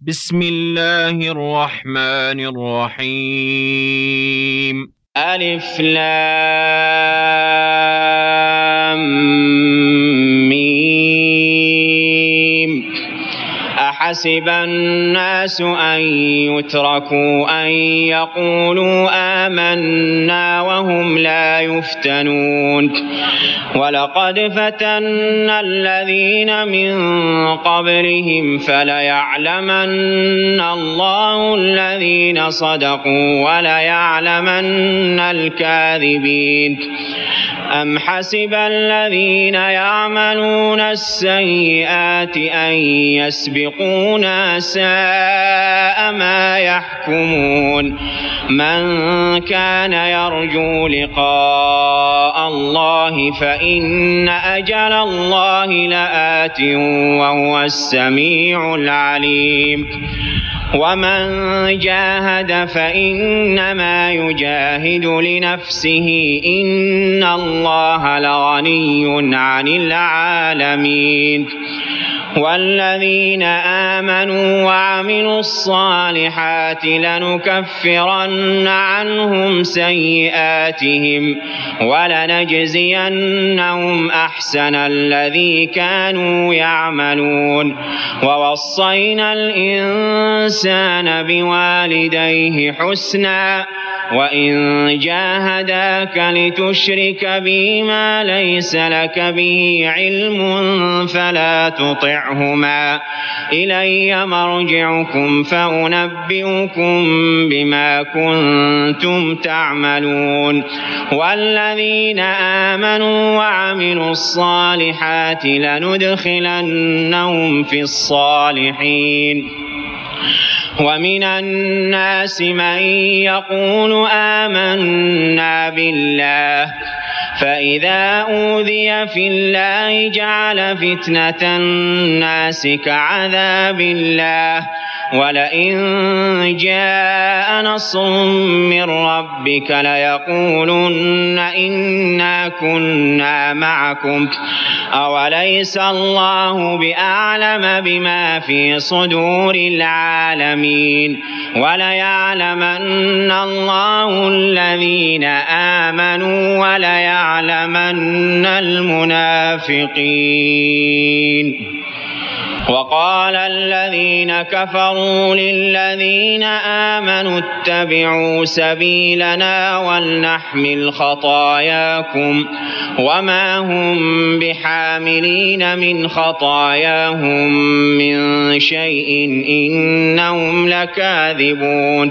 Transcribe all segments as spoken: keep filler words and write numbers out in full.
بسم الله الرحمن الرحيم. ألف لام ميم. أحسب الناس أن يتركوا أن يقولوا آمنا وهم لا يفتنون ولقد فتنا الذين من قبلهم فليعلمن الله الذين صدقوا وليعلمن الكاذبين. أم حسب الذين يعملون السيئات أن يسبقونا ساء ما يحكمون. من كان يرجو لقاء الله فإن أجل الله لآت وهو السميع العليم. ومن جاهد فإنما يجاهد لنفسه إن الله لغني عن العالمين. والذين آمنوا وعملوا الصالحات لنكفرن عنهم سيئاتهم ولنجزينهم أحسن الذي كانوا يعملون. ووصينا الإنسان بوالديه حسنا وإن جاهداك لتشرك بي ما ليس لك به علم فلا تطعهما إلي مرجعكم فأنبئكم بما كنتم تعملون. والذين آمنوا وعملوا الصالحات لندخلنهم في الصالحين. ومن الناس من يقول آمنا بالله فإذا أوذي في الله جعل فتنة الناس كعذاب الله ولئن جاء نصر من ربك ليقولن إنا كنا معكم أوليس الله بأعلم بما في صدور العالمين. وليعلمن الله الذين آمنوا وليعلمن المنافقين. وقال الذين كفروا للذين آمنوا اتبعوا سبيلنا ولنحمل خطاياكم وما هم بحاملين من خطاياهم من شيء إنهم لكاذبون.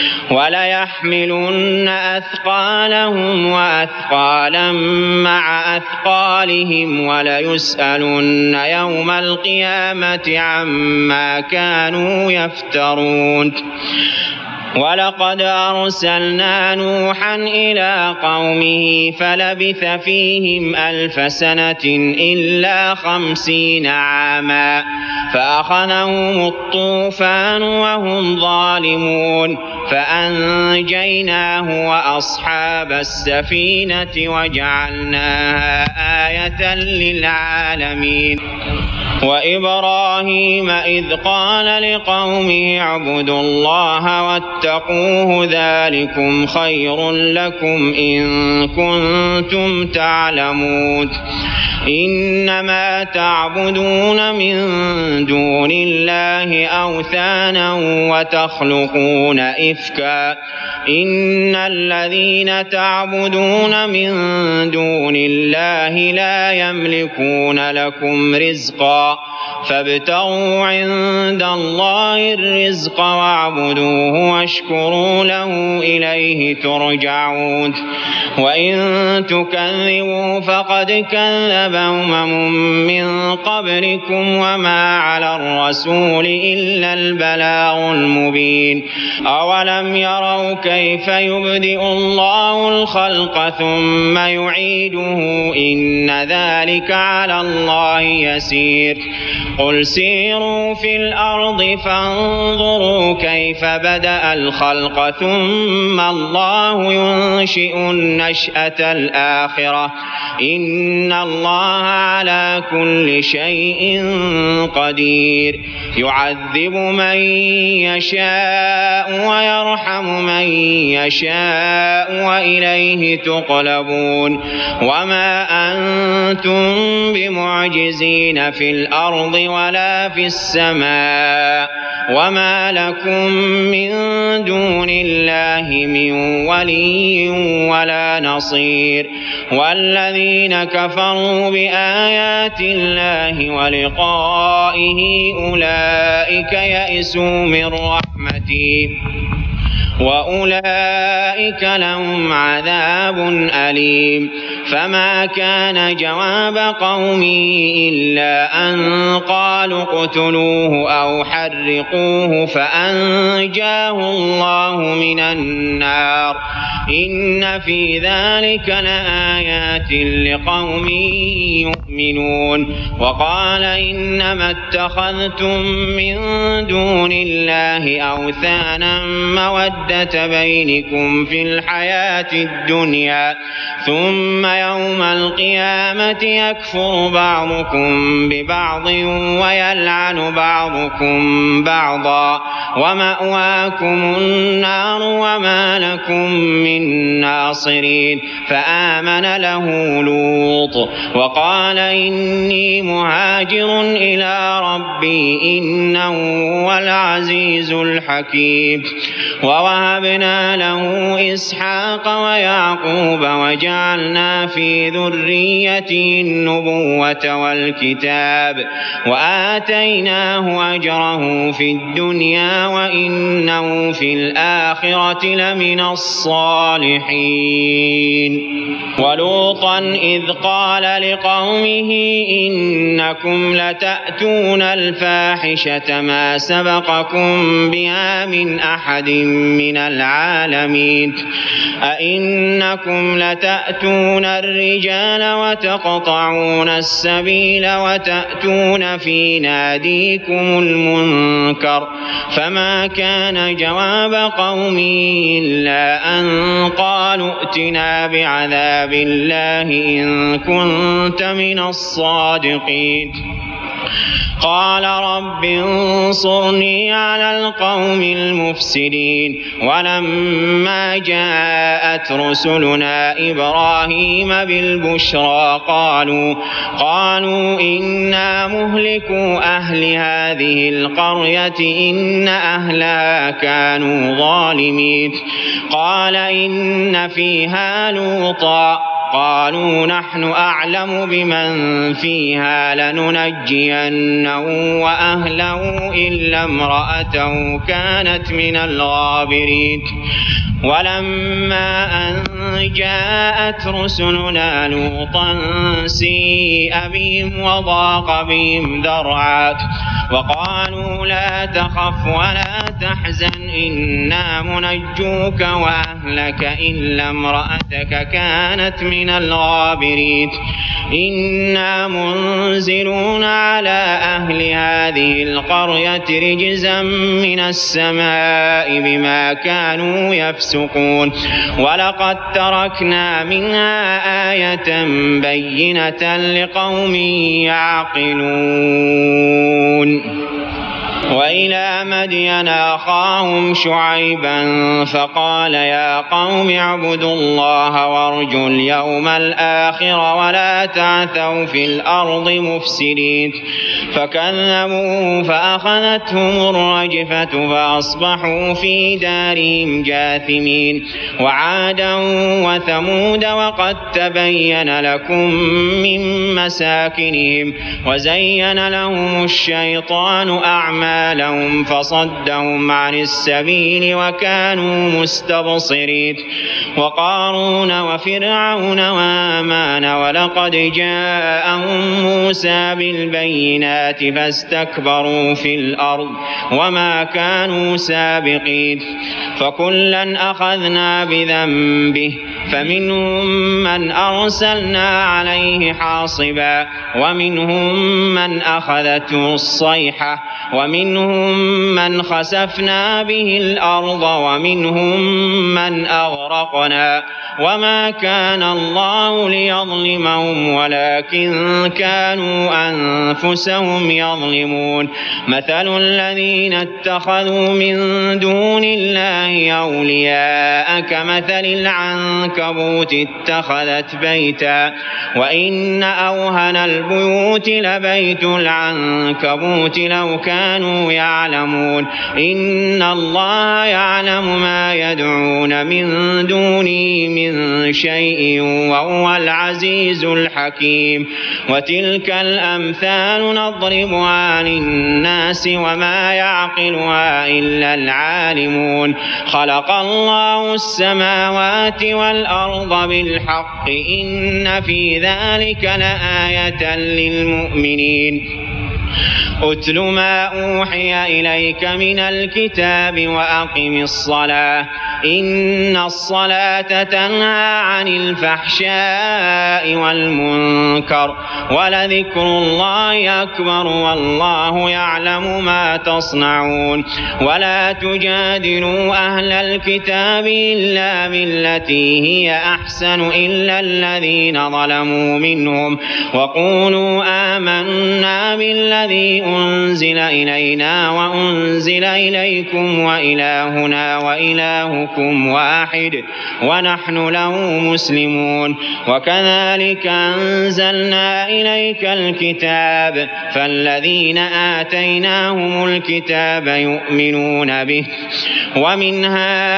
وليحملن أثقالهم وأثقالا مع أثقالهم وليسألن يوم القيامة عما كانوا يفترون. ولقد أرسلنا نوحا إلى قومه فلبث فيهم ألف سنة إلا خمسين عاما فأخذهم الطوفان وهم ظالمون فأنجيناه وأصحاب السفينة وجعلناها آية للعالمين. وإبراهيم إذ قال لقومه اعبدوا الله واتقوه ذلكم خير لكم إن كنتم تعلمون. إنما تعبدون من دون الله أوثانا وتخلقون إفكا إن الذين تعبدون من دون الله لا يملكون لكم رزقا فابتغوا عند الله الرزق واعبدوه واشكروا له إليه ترجعون. وإن تكذبوا فقد كذب أمم من قبلكم وما على الرسول إلا البلاغ المبين. أولم يروا كيف يبدئ الله الخلق ثم يعيده إن ذلك على الله يسير. قل سيروا في الأرض فانظروا كيف بدأ الخلق ثم الله ينشئ النشأة الآخرة إن الله الله على كل شيء قدير يعذب من يشاء ويرحم من يشاء وإليه تقلبون وما أنتم بمعجزين في الأرض ولا في السماء وما لكم من دون الله من ولي ولا نصير والذين كفروا بآيات الله ولقائه أولئك يئسوا من رحمته وأولئك لهم عذاب أليم فما كان جواب قومه إلا أن قالوا اقتلوه أو حرقوه فأنجاه الله من النار إن في ذلك لآيات لقوم يؤمنون وقال إنما اتخذتم من دون الله أوثانا مودة بينكم في الحياة الدنيا ثم يوم القيامة يكفر بعضكم ببعض ويلعن بعضكم بعضا ومأواكم النار وما لكم من ناصرين فآمن له لوط وقال إني مهاجر إلى ربي إنه هو العزيز الحكيم ووهبنا له إسحاق ويعقوب وجعلنا في ذريته النبوة والكتاب وآتيناه أجره في الدنيا وإنه في الآخرة لمن الصالحين ولوطا إذ قال لقومه إنكم لتأتون الفاحشة ما سبقكم بها من أحد من العالمين أئنكم لتأتون الرجال وتقطعون السبيل وتأتون في ناديكم المنكر فما كان جواب قومه إلا أن قالوا ائتنا بعذاب الله إن كنت من الصادقين قال رب انصرني على القوم المفسدين ولما جاءت رسلنا إبراهيم بالبشرى قالوا قالوا إنا مهلكو أهل هذه القرية إن أهلها كانوا ظالمين قال إن فيها لوطا قالوا نحن أعلم بمن فيها لننجينه وأهله إلا امرأته كانت من الغابرين ولما أن جاءت رسلنا لوطا سيء بهم وضاق بهم ذرعا وقالوا لا تخف ولا تحزن إنا منجوك وأهلك إلا امرأتك كانت من الغابرين إنا منزلون على أهل هذه القرية رجزا من السماء بما كانوا يفسقون ولقد تركنا منها آية بينة لقوم يعقلون وإلى مدين أخاهم شعيبا فقال يا قوم اعبدوا الله وارجوا اليوم الآخر ولا تعثوا في الأرض مفسدين فكذبوه فأخذتهم الرجفة فأصبحوا في دارهم جاثمين وعادا وثمود وقد تبين لكم من مساكنهم وزين لهم الشيطان أعمالهم لهم فصدهم عن السبيل وكانوا مستبصرين وقارون وفرعون وآمان ولقد جاءهم موسى بالبينات فاستكبروا في الأرض وما كانوا سابقين فكلا أخذنا بذنبه فمنهم من أرسلنا عليه حاصبا ومنهم من أخذته الصيحة ومنهم من خسفنا به الأرض ومنهم من أغرقنا وما كان الله ليظلمهم ولكن كانوا أنفسهم يظلمون مثل الذين اتخذوا من دون الله أولياء كمثل العنكبوت اتخذت بيتا وإن أوهن البيوت لبيت العنكبوت لو كانوا يعلمون إن الله يعلم ما يدعون من دونه من شيء وهو العزيز الحكيم وتلك الأمثال نضربها للناس وما يعقلها إلا العالمون خلق الله السماوات والأرض بالحق إن في ذلك لآية للمؤمنين أتل ما أوحي إليك من الكتاب وأقم الصلاة إن الصلاة تنهى عن الفحشاء والمنكر ولذكر الله أكبر والله يعلم ما تصنعون ولا تجادلوا أهل الكتاب إلا بالتي هي أحسن إلا الذين ظلموا منهم وقولوا آمنا بالذي أنزل إلينا وأنزل إليكم وإلهنا وإلهكم واحد ونحن له مسلمون وكذلك أنزلنا إليك الكتاب فالذين آتيناهم الكتاب يؤمنون به ومن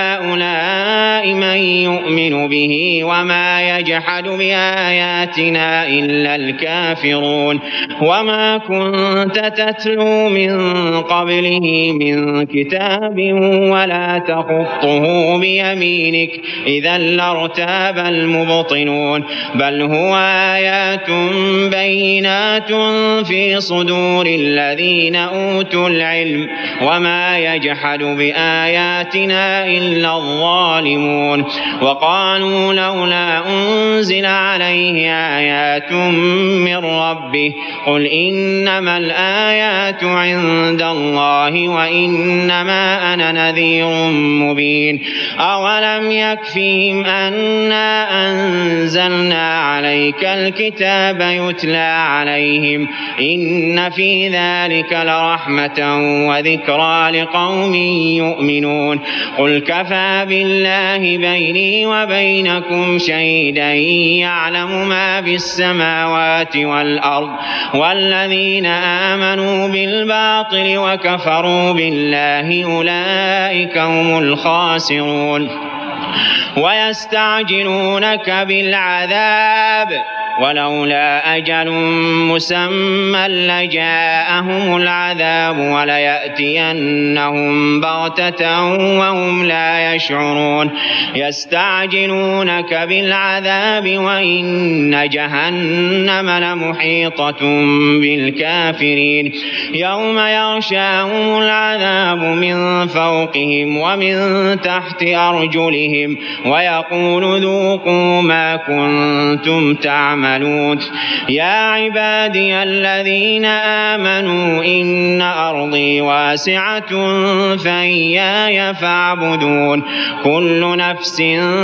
هؤلاء من يؤمن به وما يجحد بآياتنا إلا الكافرون وما كنت تتلو من قبله من كتاب ولا تخطه بيمينك إذا لارتاب المبطلون بل هو آيات بينات في صدور الذين أوتوا العلم وما يجحد بآياتنا إلا الظالمون وقالوا لولا أنزل عليه آيات من ربه قل إنما الآيات عند الله وإنما أنا نذير مبين أولم يكفهم أنا أنزلنا عليك الكتاب يتلى عليهم إن في ذلك لرحمة وذكرى لقوم يؤمنون قل كفى بالله بيني وبينكم شهيدا يعلم ما في السماوات والأرض والذين آمنوا بالباطل وكفروا بالله أولئك هم الخاسرون ويستعجلونك بالعذاب ولولا أجل مسمى لجاءهم العذاب وليأتينهم بغتة وهم لا يشعرون يستعجلونك بالعذاب وإن جهنم لمحيطة بالكافرين يوم يغشاهم العذاب من فوقهم ومن تحت أرجلهم ويقول ذوقوا ما كنتم تعملون يا عبادي الذين آمنوا إن أرضي واسعة فإياي فاعبدون كل نفس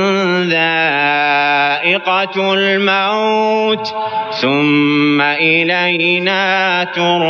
ذائقة الموت ثم إلينا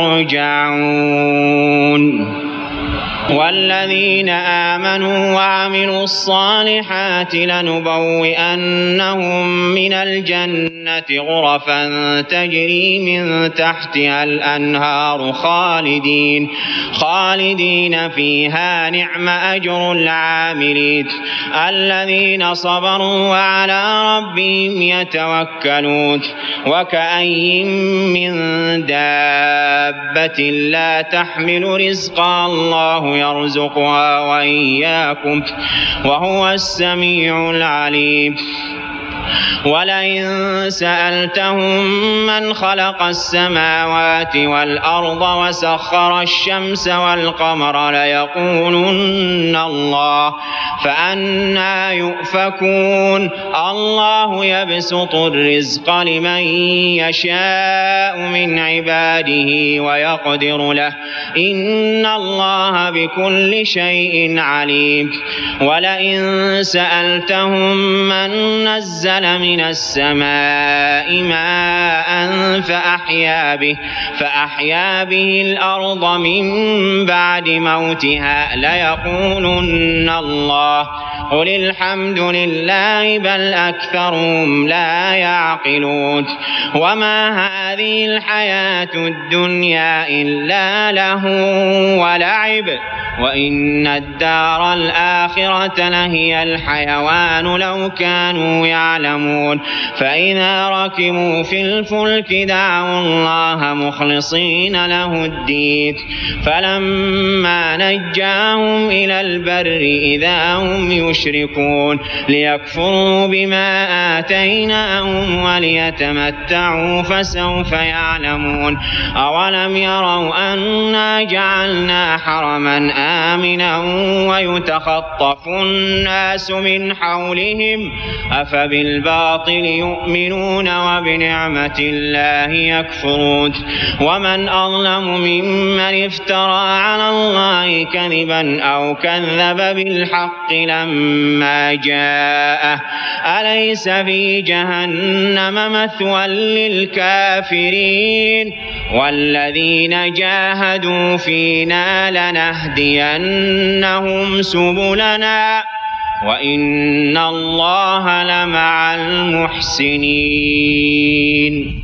ترجعون والذين آمنوا وعملوا الصالحات لنبوئنهم من الجنة غرفا تجري من تحتها الأنهار خالدين خالدين فيها نعم أجر العاملين الذين صبروا وعلى ربهم يتوكلون وكأي من دابة لا تحمل رزقها الله يرزقها وإياكم وهو السميع العليم ولئن سألتهم من خلق السماوات والأرض وسخر الشمس والقمر ليقولن الله فأنى يؤفكون الله يبسط الرزق لمن يشاء من عباده ويقدر له إن الله بكل شيء عليم ولئن سألتهم من نزل من السماء ماء فأحيا به, فأحيا به الأرض من بعد موتها ليقولن الله قل الحمد لله بل أكثرهم لا يعقلون وما هذه الحياة الدنيا إلا له ولعب وإن الدار الآخرة لهي الحيوان لو كانوا يعلمون فإذا ركبوا في الفلك دعوا الله مخلصين له الدين فلما نجاهم إلى البر إذا هم يشركون ليكفروا بما آتيناهم وليتمتعوا فسوف يعلمون أولم يروا أنا جعلنا حرما آمنا ويتخطف الناس من حولهم أفبالباطل يؤمنون وبنعمة الله يكفرون ومن أظلم ممن افترى على الله كذبا أو كذب بالحق لما جاءه أليس في جهنم مثوى للكافرين والذين جاهدوا فينا لنهدينهم سبلنا وإن الله لمع المحسنين.